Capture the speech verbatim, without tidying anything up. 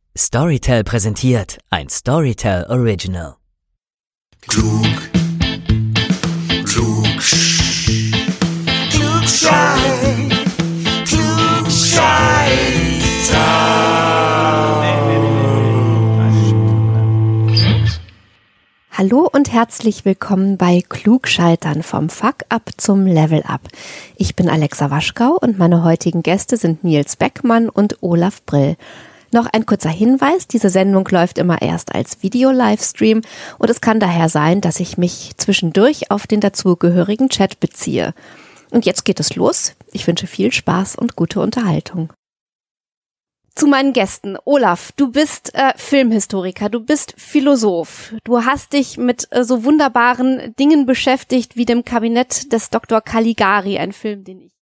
Storytel präsentiert ein Storytel Original. Klug, klug, klugschei, klugscheiter. Hallo und herzlich willkommen bei Klugscheitern vom Fuck-Up zum Level-Up. Ich bin Alexa Waschkau und meine heutigen Gäste sind Nils Beckmann und Olaf Brill. Noch ein kurzer Hinweis, diese Sendung läuft immer erst als Video-Livestream und es kann daher sein, dass ich mich zwischendurch auf den dazugehörigen Chat beziehe. Und jetzt geht es los. Ich wünsche viel Spaß und gute Unterhaltung. Zu meinen Gästen. Olaf, du bist äh, Filmhistoriker, du bist Philosoph. Du hast dich mit äh, so wunderbaren Dingen beschäftigt wie dem Kabinett des Doktor Caligari, ein Film, den ich